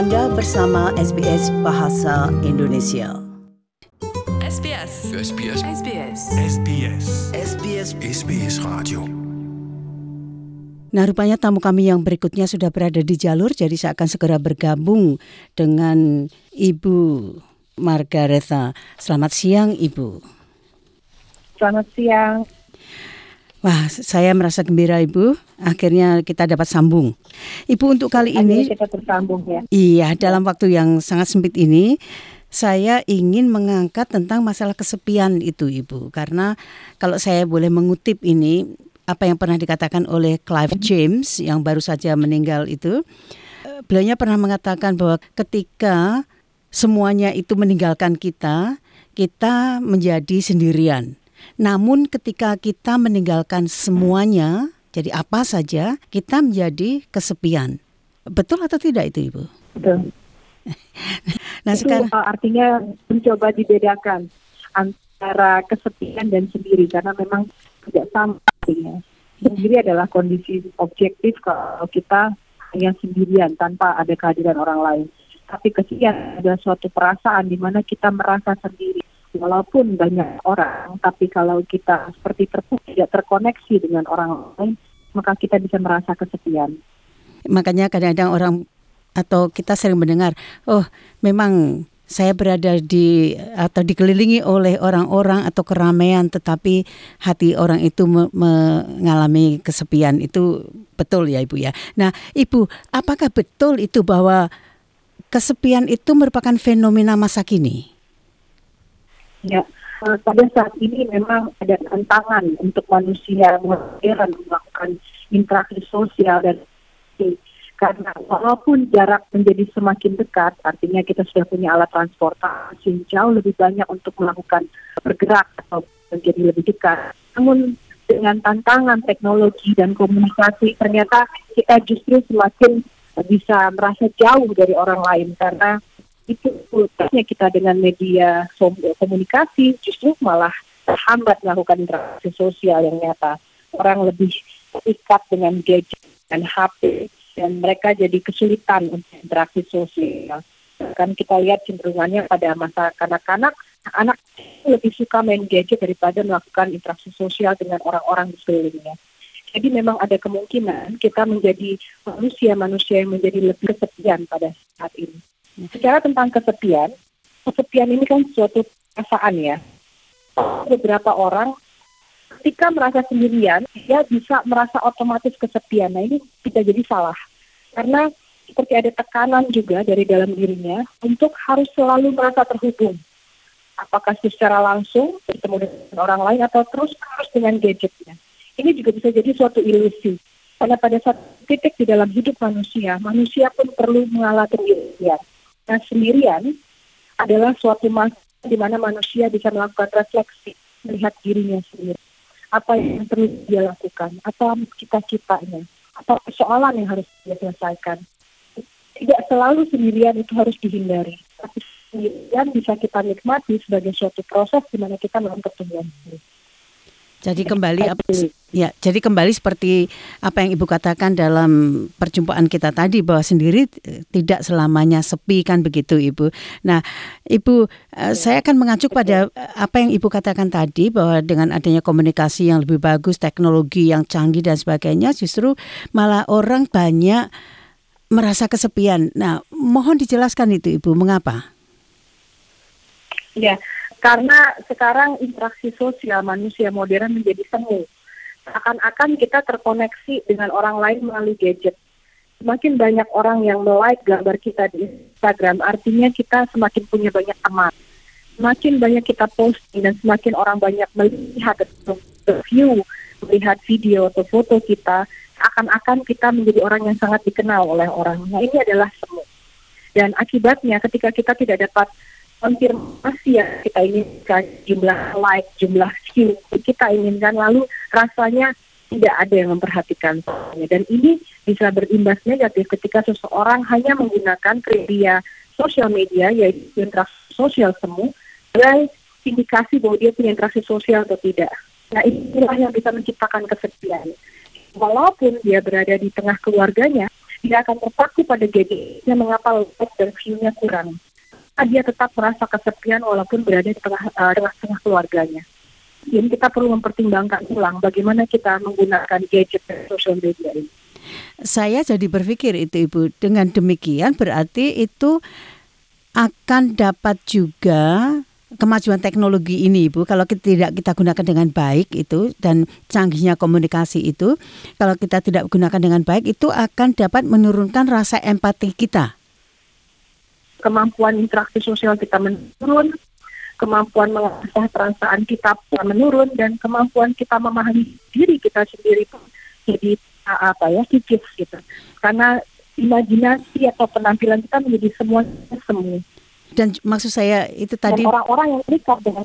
Anda bersama SBS Bahasa Indonesia. SBS. SBS. SBS. SBS. SBS. SBS Radio. Nah, rupanya tamu kami yang berikutnya sudah berada di jalur, jadi saya akan segera bergabung dengan Ibu Margaretha. Selamat siang, Ibu. Selamat siang. Wah, saya merasa gembira, Ibu. Akhirnya kita dapat sambung. Ibu, untuk kali ini kita tersambung ya. Iya, dalam waktu yang sangat sempit ini saya ingin mengangkat tentang masalah kesepian itu, Ibu. Karena kalau saya boleh mengutip ini, apa yang pernah dikatakan oleh Clive James yang baru saja meninggal itu, beliau pernah mengatakan bahwa ketika semuanya itu meninggalkan kita, kita menjadi sendirian. Namun ketika kita meninggalkan semuanya, jadi apa saja, kita menjadi kesepian. Betul atau tidak itu, Ibu? Betul. Nah, itu sekarang artinya mencoba dibedakan antara kesepian dan sendiri, karena memang tidak sama artinya. Sendiri adalah kondisi objektif kalau kita hanya sendirian tanpa ada kehadiran orang lain. Tapi kesepian adalah suatu perasaan di mana kita merasa sendiri. Walaupun banyak orang, tapi kalau kita seperti terputus, tidak terkoneksi dengan orang lain, maka kita bisa merasa kesepian. Makanya kadang-kadang orang atau kita sering mendengar, oh memang saya berada di atau dikelilingi oleh orang-orang atau keramaian, tetapi hati orang itu mengalami kesepian. Itu betul ya, Ibu ya. Nah, Ibu, apakah betul itu bahwa kesepian itu merupakan fenomena masa kini? Ya, pada saat ini memang ada tantangan untuk manusia modern melakukan interaksi sosial dan karena walaupun jarak menjadi semakin dekat, artinya kita sudah punya alat transportasi jauh lebih banyak untuk melakukan bergerak atau menjadi lebih dekat. Namun dengan tantangan teknologi dan komunikasi, ternyata kita justru semakin bisa merasa jauh dari orang lain karena itu terusnya kita dengan media komunikasi justru malah terhambat melakukan interaksi sosial yang nyata. Orang lebih terikat dengan gadget dan HP dan mereka jadi kesulitan untuk interaksi sosial. Kan kita lihat cenderungannya pada masa kanak-kanak, anak lebih suka main gadget daripada melakukan interaksi sosial dengan orang-orang di sekelilingnya. Jadi memang ada kemungkinan kita menjadi manusia-manusia yang menjadi lebih kesepian pada saat ini. Bicara tentang kesepian ini kan suatu perasaan ya. Beberapa orang ketika merasa sendirian, dia bisa merasa otomatis kesepian. Nah ini bisa jadi salah. Karena seperti ada tekanan juga dari dalam dirinya untuk harus selalu merasa terhubung. Apakah secara langsung bertemu dengan orang lain atau terus dengan gadgetnya. Ini juga bisa jadi suatu ilusi. Karena pada saat titik di dalam hidup manusia pun perlu mengalah sendirian. Nah, sendirian adalah suatu masa di mana manusia bisa melakukan refleksi, melihat dirinya sendiri. Apa yang perlu dia lakukan, apa cita-citanya, apa persoalan yang harus dia selesaikan. Tidak selalu sendirian itu harus dihindari, tapi sendirian bisa kita nikmati sebagai suatu proses di mana kita melakukan pertumbuhan diri. Jadi kembali seperti apa yang Ibu katakan dalam perjumpaan kita tadi, bahwa sendiri tidak selamanya sepi, kan begitu, Ibu. Nah, Ibu, saya akan mengacu pada apa yang Ibu katakan tadi, bahwa dengan adanya komunikasi yang lebih bagus, teknologi yang canggih dan sebagainya, justru malah orang banyak merasa kesepian. Nah, mohon dijelaskan itu, Ibu, mengapa? Ya. Karena sekarang interaksi sosial manusia modern menjadi semu. Seakan-akan kita terkoneksi dengan orang lain melalui gadget. Semakin banyak orang yang like gambar kita di Instagram, artinya kita semakin punya banyak teman. Semakin banyak kita posting dan semakin orang banyak melihat atau view, melihat video atau foto kita, seakan-akan kita menjadi orang yang sangat dikenal oleh orang. Nah, ini adalah semu. Dan akibatnya ketika kita tidak dapat konfirmasi yang kita inginkan, jumlah like, jumlah view kita inginkan, lalu rasanya tidak ada yang memperhatikan. Dan ini bisa berimbas negatif ketika seseorang hanya menggunakan media sosial media, yaitu interaksi sosial semu, sebagai indikasi bahwa dia punya interaksi sosial atau tidak. Nah, inilah yang bisa menciptakan kesepian. Walaupun dia berada di tengah keluarganya, dia akan terpaku pada gadgetnya, mengapa like dan view-nya kurang. Dia tetap merasa kesepian walaupun berada di tengah keluarganya. Jadi kita perlu mempertimbangkan ulang bagaimana kita menggunakan gadget dan social media ini. Saya jadi berpikir itu Ibu, dengan demikian berarti itu akan dapat juga kemajuan teknologi ini Ibu, kalau tidak kita gunakan dengan baik itu dan canggihnya komunikasi itu, kalau kita tidak gunakan dengan baik itu akan dapat menurunkan rasa empati kita. Kemampuan interaksi sosial kita menurun, kemampuan mengasah perasaan kita menurun, dan kemampuan kita memahami diri kita sendiri pun jadi kikis gitu. Karena imajinasi atau penampilan kita menjadi semuanya semu. Dan maksud saya itu tadi, dan orang-orang yang dekat dengan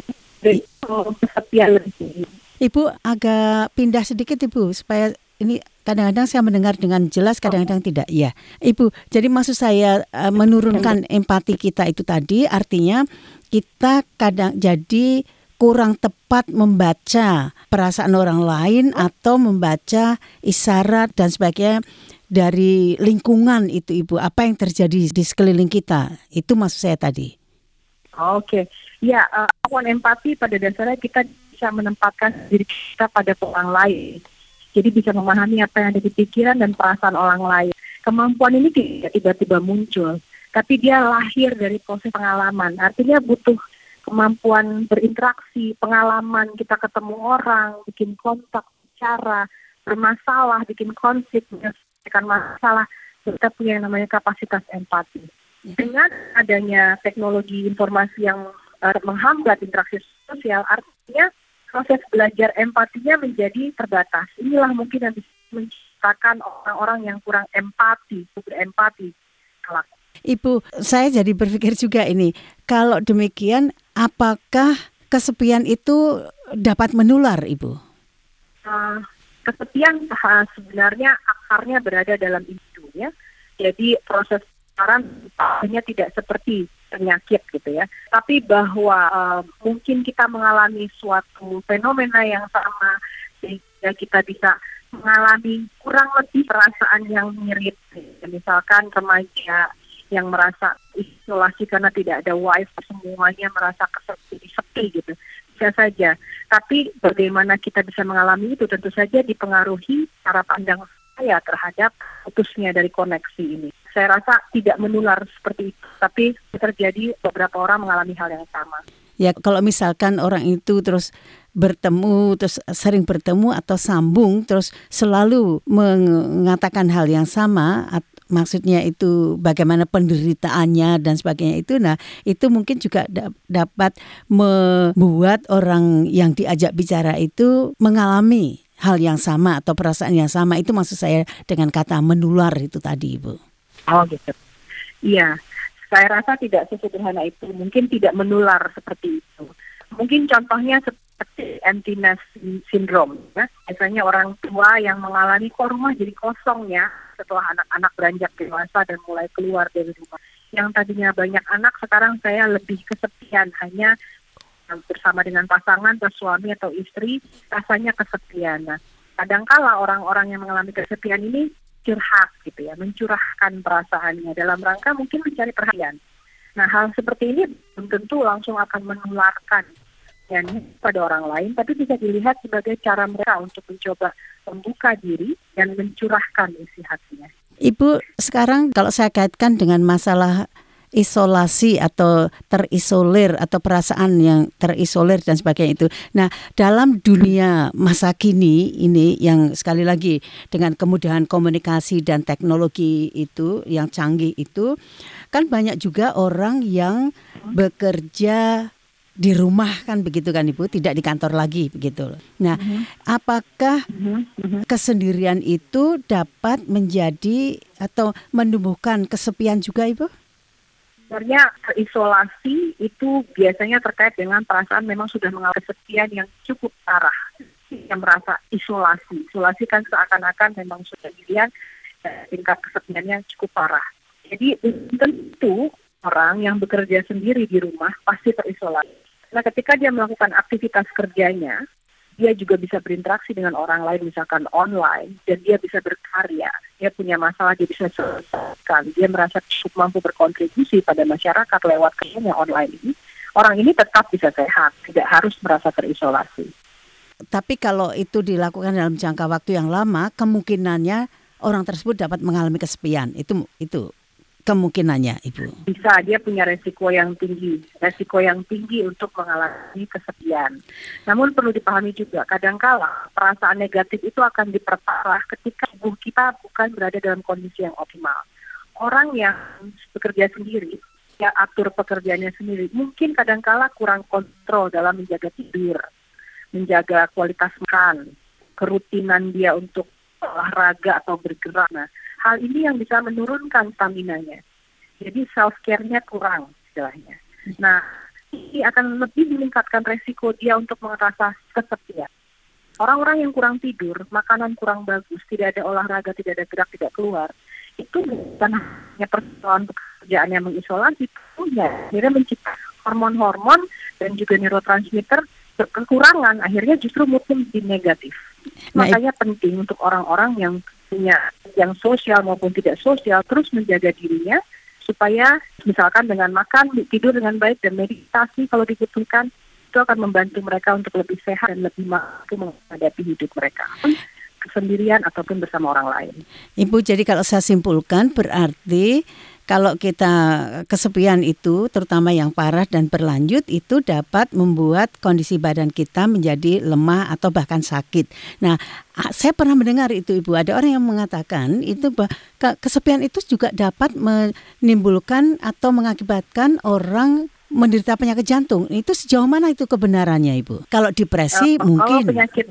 kesepian lebih. Ibu agak pindah sedikit Ibu supaya ini kadang-kadang saya mendengar dengan jelas, kadang-kadang tidak. Ya, Ibu. Jadi maksud saya menurunkan empati kita itu tadi artinya kita kadang jadi kurang tepat membaca perasaan orang lain atau membaca isyarat dan sebagainya dari lingkungan itu Ibu. Apa yang terjadi di sekeliling kita? Itu maksud saya tadi. Oke. Ya, kemampuan empati pada dasarnya kita bisa menempatkan diri kita pada orang lain. Jadi bisa memahami apa yang ada di pikiran dan perasaan orang lain. Kemampuan ini tidak tiba-tiba muncul, tapi dia lahir dari proses pengalaman. Artinya butuh kemampuan berinteraksi, pengalaman kita ketemu orang, bikin kontak, bicara, bermasalah, bikin konflik, menyelesaikan masalah. Kita punya yang namanya kapasitas empati. Dengan adanya teknologi informasi yang menghambat interaksi sosial, artinya proses belajar empatinya menjadi terbatas. Inilah mungkin yang bisa menciptakan orang-orang yang kurang empati, berempati. Ibu, saya jadi berpikir juga ini, kalau demikian, apakah kesepian itu dapat menular, Ibu? Kesepian sebenarnya akarnya berada dalam individu, ya. Jadi proses penularannya tidak seperti penyakit gitu ya, tapi bahwa mungkin kita mengalami suatu fenomena yang sama sehingga kita bisa mengalami kurang lebih perasaan yang mirip. Misalkan remaja yang merasa isolasi karena tidak ada wifi, semuanya merasa sepi gitu, bisa saja. Tapi bagaimana kita bisa mengalami itu tentu saja dipengaruhi cara pandang saya terhadap putusnya dari koneksi ini. Saya rasa tidak menular seperti itu, tapi terjadi beberapa orang mengalami hal yang sama. Ya, kalau misalkan orang itu terus bertemu, terus sering bertemu atau sambung, terus selalu mengatakan hal yang sama, maksudnya itu bagaimana penderitaannya dan sebagainya itu, nah itu mungkin juga dapat membuat orang yang diajak bicara itu mengalami hal yang sama atau perasaan yang sama. Itu maksud saya dengan kata menular itu tadi, Ibu. Oh gitu. Iya, saya rasa tidak sesederhana itu. Mungkin tidak menular seperti itu. Mungkin contohnya seperti emptiness syndrome. Ya. Biasanya orang tua yang mengalami kok rumah jadi kosong ya setelah anak-anak beranjak dewasa dan mulai keluar dari rumah. Yang tadinya banyak anak, sekarang saya lebih kesepian, hanya bersama dengan pasangan atau suami atau istri, rasanya kesepian. Nah, kadangkala orang-orang yang mengalami kesepian ini curhat gitu ya, mencurahkan perasaannya dalam rangka mungkin mencari perhatian. Nah, hal seperti ini belum tentu langsung akan menularkan pada orang lain, tapi bisa dilihat sebagai cara mereka untuk mencoba membuka diri dan mencurahkan isi hatinya. Ibu, sekarang kalau saya kaitkan dengan masalah isolasi atau terisolir atau perasaan yang terisolir dan sebagainya itu. Nah, dalam dunia masa kini ini yang sekali lagi dengan kemudahan komunikasi dan teknologi itu yang canggih itu, kan banyak juga orang yang bekerja di rumah kan begitu kan Ibu, tidak di kantor lagi begitu. Nah, apakah kesendirian itu dapat menjadi atau menumbuhkan kesepian juga Ibu? Sebenarnya isolasi itu biasanya terkait dengan perasaan memang sudah mengalami kesepian yang cukup parah, yang merasa isolasi. Isolasi kan seakan-akan memang sudah dilihat tingkat kesepiannya cukup parah. Jadi tentu orang yang bekerja sendiri di rumah pasti terisolasi. Nah, ketika dia melakukan aktivitas kerjanya dia juga bisa berinteraksi dengan orang lain, misalkan online, dan dia bisa berkarya. Dia punya masalah, dia bisa selesaikan. Dia merasa cukup mampu berkontribusi pada masyarakat lewat karyanya online ini. Orang ini tetap bisa sehat, tidak harus merasa terisolasi. Tapi kalau itu dilakukan dalam jangka waktu yang lama, kemungkinannya orang tersebut dapat mengalami kesepian. Itu kemungkinannya, Ibu. Bisa, dia punya resiko yang tinggi untuk mengalami kesepian. Namun perlu dipahami juga, kadangkala perasaan negatif itu akan diperparah ketika tubuh kita bukan berada dalam kondisi yang optimal. Orang yang bekerja sendiri, ya atur pekerjaannya sendiri, mungkin kadangkala kurang kontrol dalam menjaga tidur, menjaga kualitas makan, kerutinan dia untuk olahraga atau bergerak. Nah, hal ini yang bisa menurunkan stamina-nya. Jadi self-care-nya kurang istilahnya. Nah, ini akan lebih meningkatkan resiko dia untuk merasa kesepian. Orang-orang yang kurang tidur, makanan kurang bagus, tidak ada olahraga, tidak ada gerak, tidak keluar, itu bukan hanya persoalan pekerjaan yang mengisolasi, tubuhnya akhirnya menciptakan hormon-hormon dan juga neurotransmitter kekurangan, akhirnya justru moodnya menjadi negatif. Makanya penting untuk orang-orang yang punya yang sosial maupun tidak sosial terus menjaga dirinya supaya misalkan dengan makan, tidur dengan baik dan meditasi kalau dibutuhkan, itu akan membantu mereka untuk lebih sehat dan lebih mampu menghadapi hidup mereka sendirian ataupun bersama orang lain. Ibu, jadi kalau saya simpulkan berarti kalau kita kesepian itu terutama yang parah dan berlanjut itu dapat membuat kondisi badan kita menjadi lemah atau bahkan sakit. Nah, saya pernah mendengar itu, Ibu, ada orang yang mengatakan itu kesepian itu juga dapat menimbulkan atau mengakibatkan orang menderita penyakit jantung. Itu sejauh mana itu kebenarannya, Ibu? Kalau depresi mungkin. Kalau penyakit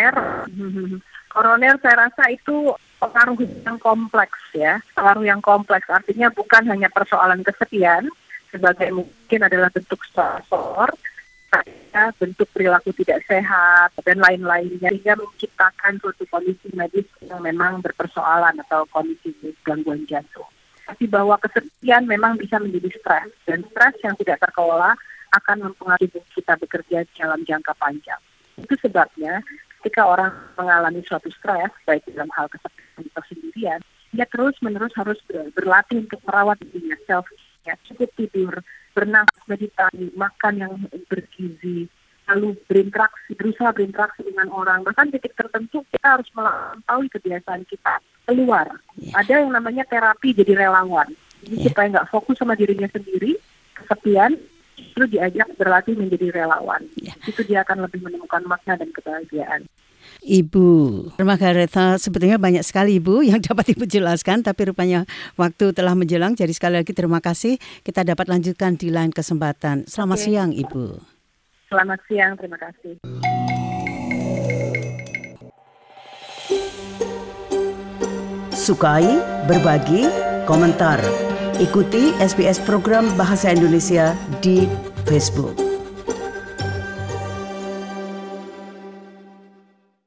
koroner saya rasa itu pengaruh yang kompleks ya. Pengaruh yang kompleks artinya bukan hanya persoalan kesepian sebagai mungkin adalah bentuk stresor, bentuk perilaku tidak sehat dan lain-lainnya sehingga menciptakan suatu kondisi medis yang memang berpersoalan atau kondisi gangguan jantung. Tapi bahwa kesepian memang bisa menjadi stres dan stres yang tidak terkelola akan mempengaruhi kita bekerja dalam jangka panjang. Itu sebabnya ketika orang mengalami suatu stres, baik dalam hal kesepian atau sendirian, dia terus-menerus harus berlatih untuk merawat dirinya, self-care, cukup tidur, bernafas, meditasi, makan yang bergizi, lalu berusaha berinteraksi dengan orang. Bahkan titik tertentu kita harus melampaui kebiasaan kita keluar. Ada yang namanya terapi jadi relawan. Jadi supaya nggak fokus sama dirinya sendiri, kesepian, itu diajak berlatih menjadi relawan. Itu dia akan lebih menemukan makna dan kebahagiaan. Ibu Margaretha, sebetulnya banyak sekali, Ibu, yang dapat Ibu jelaskan, tapi rupanya waktu telah menjelang. Jadi sekali lagi terima kasih. Kita dapat lanjutkan di lain kesempatan. Selamat siang, Ibu. Selamat siang, terima kasih. Sukai, berbagi, komentar. Ikuti SBS program Bahasa Indonesia di Facebook.